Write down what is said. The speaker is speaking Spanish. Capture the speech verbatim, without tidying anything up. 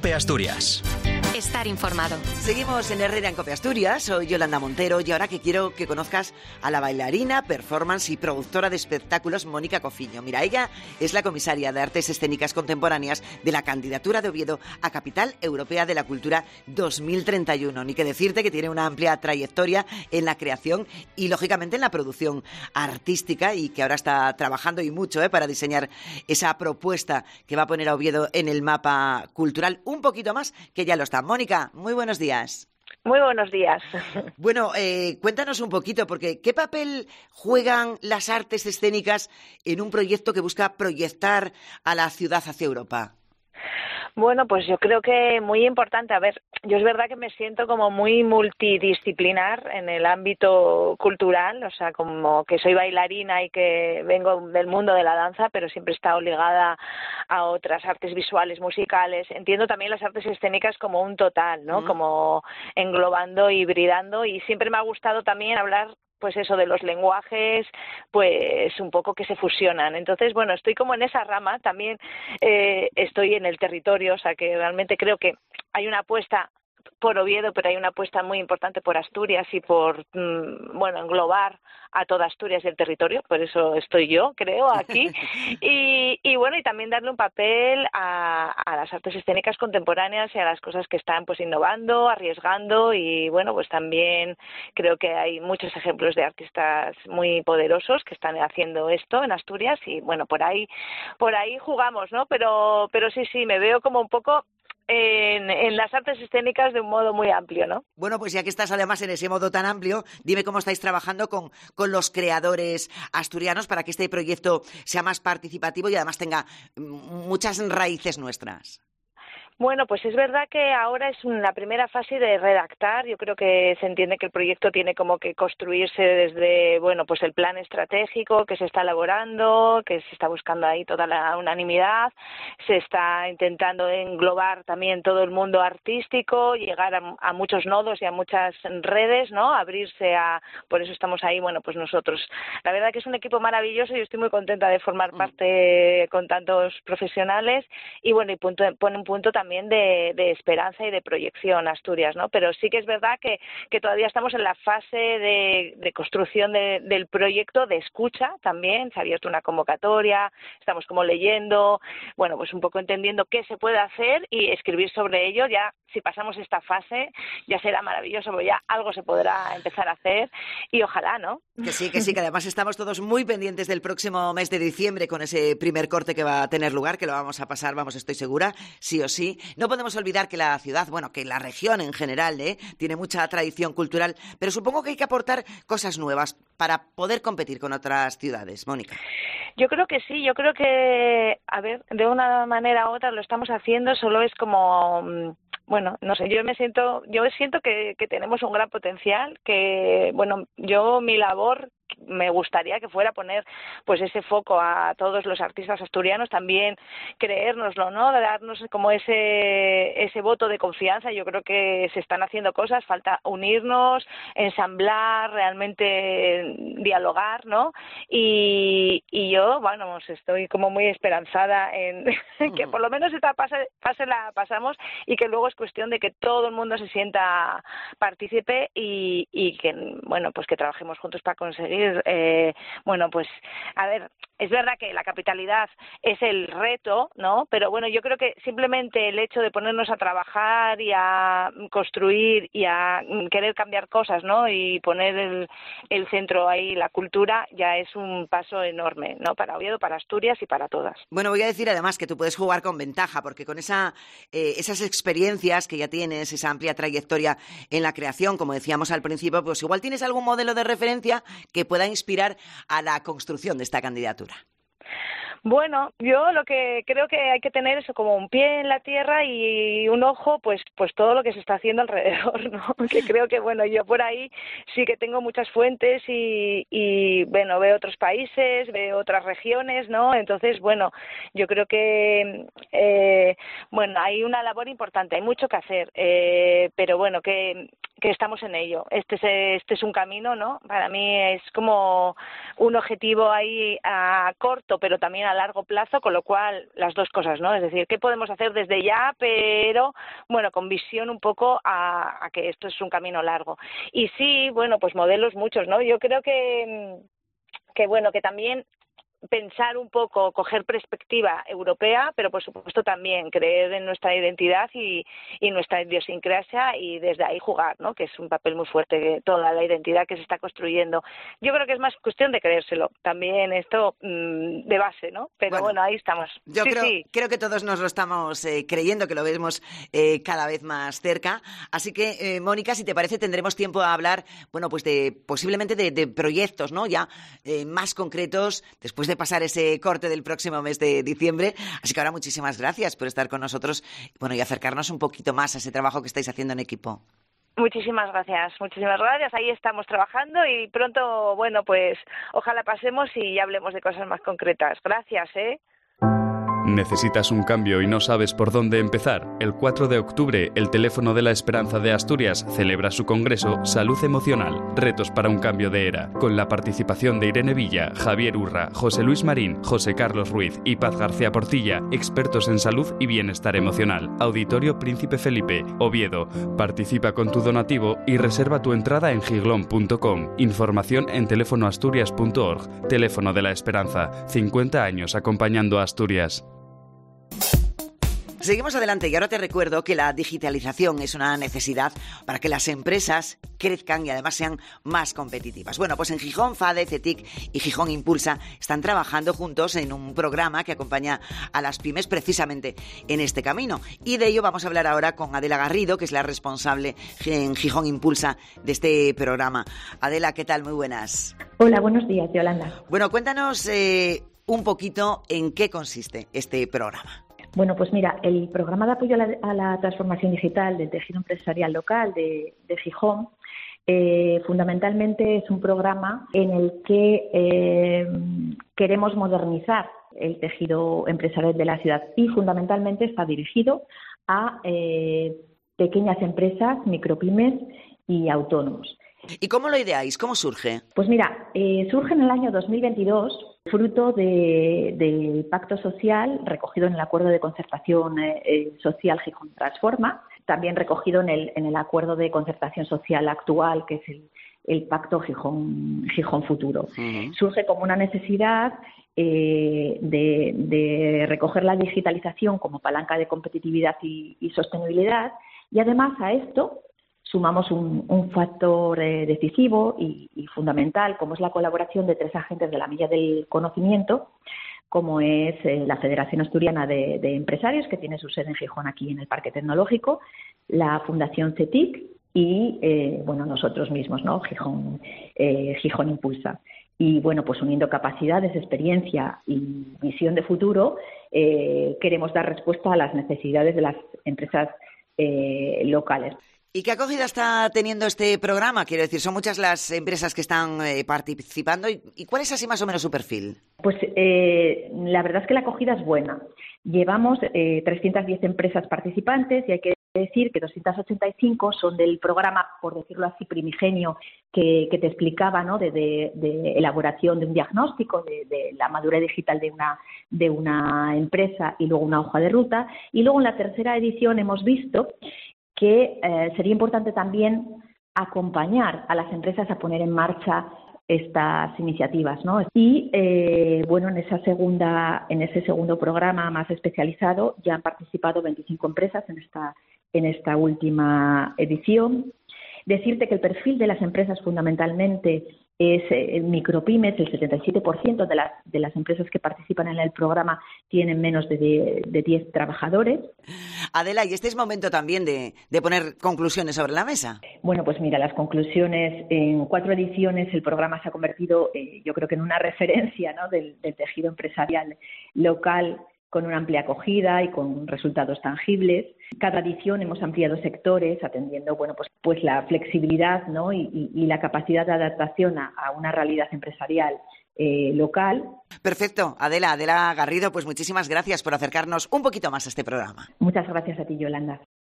COPE Asturias. Estar informado. Seguimos en Herrera en COPE Asturias, soy Yolanda Montero y ahora que quiero que conozcas a la bailarina, performance y productora de espectáculos Mónica Cofiño. Mira, ella es la comisaria de Artes Escénicas Contemporáneas de la candidatura de Oviedo a Capital Europea de la Cultura dos mil treinta y uno. Ni que decirte que tiene una amplia trayectoria en la creación y lógicamente en la producción artística y que ahora está trabajando y mucho ¿eh? para diseñar esa propuesta que va a poner a Oviedo en el mapa cultural un poquito más que ya lo está. Mónica, muy buenos días. Muy buenos días. Bueno, eh, cuéntanos un poquito, porque ¿qué papel juegan las artes escénicas en un proyecto que busca proyectar a la ciudad hacia Europa? Bueno, pues yo creo que muy importante. A ver, yo es verdad que me siento como muy multidisciplinar en el ámbito cultural, o sea, como que soy bailarina y que vengo del mundo de la danza, pero siempre he estado ligada a otras artes visuales, musicales. Entiendo también las artes escénicas como un total, ¿no? Mm. Como englobando, hibridando, y siempre me ha gustado también hablar pues eso de los lenguajes, pues un poco que se fusionan. Entonces, bueno, estoy como en esa rama, también eh, estoy en el territorio, o sea que realmente creo que hay una apuesta por Oviedo, pero hay una apuesta muy importante por Asturias y por, mmm, bueno, englobar a toda Asturias y el territorio, por eso estoy yo, creo, aquí, y, y bueno, y también darle un papel a, a las artes escénicas contemporáneas y a las cosas que están pues innovando, arriesgando, y bueno, pues también creo que hay muchos ejemplos de artistas muy poderosos que están haciendo esto en Asturias, y bueno, por ahí, por ahí jugamos, ¿no? Pero, pero sí, sí, me veo como un poco En, en las artes escénicas de un modo muy amplio, ¿no? Bueno, pues ya que estás además en ese modo tan amplio, dime cómo estáis trabajando con, con los creadores asturianos para que este proyecto sea más participativo y además tenga muchas raíces nuestras. Bueno, pues es verdad que ahora es una primera fase de redactar. Yo creo que se entiende que el proyecto tiene como que construirse desde, bueno, pues el plan estratégico que se está elaborando, que se está buscando ahí toda la unanimidad. Se está intentando englobar también todo el mundo artístico, llegar a, a muchos nodos y a muchas redes, ¿no? Abrirse a, por eso estamos ahí, bueno, pues nosotros. La verdad que es un equipo maravilloso y yo estoy muy contenta de formar parte con tantos profesionales y bueno, y punto, pone un punto también De, de esperanza y de proyección Asturias, ¿no? Pero sí que es verdad que, que todavía estamos en la fase de, de construcción de, del proyecto, de escucha también. Se ha abierto una convocatoria, estamos como leyendo, bueno, pues un poco entendiendo qué se puede hacer y escribir sobre ello. Ya, si pasamos esta fase, ya será maravilloso, porque ya algo se podrá empezar a hacer y ojalá, ¿no? Que sí, que sí, que además estamos todos muy pendientes del próximo mes de diciembre con ese primer corte que va a tener lugar, que lo vamos a pasar, vamos, estoy segura, sí o sí. No podemos olvidar que la ciudad, bueno, que la región en general, ¿eh? tiene mucha tradición cultural, pero supongo que hay que aportar cosas nuevas para poder competir con otras ciudades, Mónica. Yo creo que sí, yo creo que, a ver, de una manera u otra lo estamos haciendo, solo es como, bueno, no sé, yo me siento, yo siento que, que tenemos un gran potencial, que, bueno, yo mi labor me gustaría que fuera poner pues ese foco a todos los artistas asturianos, también creérnoslo, ¿no? Darnos como ese ese voto de confianza. Yo creo que se están haciendo cosas, falta unirnos, ensamblar, realmente dialogar, ¿no? Y, y yo, bueno, estoy como muy esperanzada en que por lo menos esta fase, fase la pasamos y que luego es cuestión de que todo el mundo se sienta partícipe y, y que, bueno, pues que trabajemos juntos para conseguir Eh, bueno, pues, a ver, es verdad que la capitalidad es el reto, ¿no? Pero bueno, yo creo que simplemente el hecho de ponernos a trabajar y a construir y a querer cambiar cosas, ¿no? Y poner el, el centro ahí, la cultura, ya es un paso enorme, ¿no? Para Oviedo, para Asturias y para todas. Bueno, voy a decir además que tú puedes jugar con ventaja, porque con esa, eh, esas experiencias que ya tienes, esa amplia trayectoria en la creación, como decíamos al principio, pues igual tienes algún modelo de referencia que pueda inspirar a la construcción de esta candidatura. Bueno, yo lo que creo que hay que tener es como un pie en la tierra y un ojo, pues, pues todo lo que se está haciendo alrededor, ¿no? Que creo que, bueno, yo por ahí sí que tengo muchas fuentes y, y bueno, veo otros países, veo otras regiones, ¿no? Entonces, bueno, yo creo que, eh, bueno, hay una labor importante, hay mucho que hacer, eh, pero bueno, que que estamos en ello. Este es, este es un camino, ¿no? Para mí es como un objetivo ahí a corto, pero también a largo plazo, con lo cual las dos cosas, ¿no? Es decir, ¿qué podemos hacer desde ya? Pero, bueno, con visión un poco a, a que esto es un camino largo. Y sí, bueno, pues modelos muchos, ¿no? Yo creo que, que bueno, que también pensar un poco, coger perspectiva europea, pero por supuesto también creer en nuestra identidad y, y nuestra idiosincrasia y desde ahí jugar, ¿no? Que es un papel muy fuerte, toda la identidad que se está construyendo. Yo creo que es más cuestión de creérselo, también esto mmm, de base, ¿no? Pero bueno, bueno ahí estamos. Yo sí, creo, sí. creo que todos nos lo estamos eh, creyendo, que lo vemos eh, cada vez más cerca. Así que, eh, Mónica, si te parece, tendremos tiempo a hablar, bueno, pues de posiblemente de, de proyectos, ¿no? Ya eh, más concretos, después de pasar ese corte del próximo mes de diciembre. Así que ahora muchísimas gracias por estar con nosotros, bueno, y acercarnos un poquito más a ese trabajo que estáis haciendo en equipo. Muchísimas gracias, muchísimas gracias. Ahí estamos trabajando y pronto, bueno, pues ojalá pasemos y hablemos de cosas más concretas. Gracias, ¿eh? ¿Necesitas un cambio y no sabes por dónde empezar? El cuatro de octubre, el Teléfono de la Esperanza de Asturias celebra su congreso Salud Emocional, Retos para un Cambio de Era, con la participación de Irene Villa, Javier Urra, José Luis Marín, José Carlos Ruiz y Paz García Portilla, expertos en salud y bienestar emocional. Auditorio Príncipe Felipe, Oviedo. Participa con tu donativo y reserva tu entrada en giglón punto com. Información en teléfono asturias punto org. Teléfono de la Esperanza, cincuenta años acompañando a Asturias. Seguimos adelante y ahora te recuerdo que la digitalización es una necesidad para que las empresas crezcan y además sean más competitivas. Bueno, pues en Gijón, FADE, CETIC y Gijón Impulsa están trabajando juntos en un programa que acompaña a las pymes precisamente en este camino. Y de ello vamos a hablar ahora con Adela Garrido, que es la responsable en Gijón Impulsa de este programa. Adela, ¿qué tal? Muy buenas. Hola, buenos días, Yolanda. Bueno, cuéntanos eh, un poquito en qué consiste este programa. Bueno, pues mira, el programa de apoyo a la, a la transformación digital del tejido empresarial local de, de Gijón eh, fundamentalmente es un programa en el que eh, queremos modernizar el tejido empresarial de la ciudad y fundamentalmente está dirigido a eh, pequeñas empresas, micropymes y autónomos. ¿Y cómo lo ideáis? ¿Cómo surge? Pues mira, eh, surge en el año dos mil veintidós, fruto de, del pacto social recogido en el acuerdo de concertación eh, social Gijón Transforma, también recogido en el, en el acuerdo de concertación social actual, que es el, el pacto Gijón, Gijón Futuro. Uh-huh. Surge como una necesidad eh, de, de recoger la digitalización como palanca de competitividad y, y sostenibilidad, y además a esto sumamos un, un factor eh, decisivo y, y fundamental, como es la colaboración de tres agentes de la milla del conocimiento, como es eh, la Federación Asturiana de, de Empresarios, que tiene su sede en Gijón, aquí en el Parque Tecnológico, la Fundación CETIC y, eh, bueno, nosotros mismos, ¿no? Gijón, eh, Gijón Impulsa. Y, bueno, pues uniendo capacidades, experiencia y visión de futuro, eh, queremos dar respuesta a las necesidades de las empresas eh, locales. ¿Y qué acogida está teniendo este programa? Quiero decir, son muchas las empresas que están eh, participando. ¿Y, ¿Y cuál es así más o menos su perfil? Pues eh, la verdad es que la acogida es buena. Llevamos eh, trescientas diez empresas participantes y hay que decir que doscientas ochenta y cinco son del programa, por decirlo así, primigenio que, que te explicaba, ¿no? De, de, de elaboración de un diagnóstico de, de la madurez digital de una, de una empresa y luego una hoja de ruta. Y luego en la tercera edición hemos visto que eh, sería importante también acompañar a las empresas a poner en marcha estas iniciativas, ¿no? Y eh, bueno, en esa segunda, en ese segundo programa más especializado ya han participado veinticinco empresas en esta, en esta última edición. Decirte que el perfil de las empresas fundamentalmente es eh, micropymes, el setenta y siete por ciento de las, de las empresas que participan en el programa tienen menos de, de, de diez trabajadores. Adela, y este es momento también de, de poner conclusiones sobre la mesa. Bueno, pues mira, las conclusiones, en cuatro ediciones el programa se ha convertido, eh, yo creo que en una referencia, ¿no? del, del tejido empresarial local, con una amplia acogida y con resultados tangibles. Cada edición hemos ampliado sectores, atendiendo bueno, pues, pues la flexibilidad, ¿no? y, y, y la capacidad de adaptación a, a una realidad empresarial eh, local. Perfecto. Adela, Adela Garrido, pues muchísimas gracias por acercarnos un poquito más a este programa. Muchas gracias a ti, Yolanda.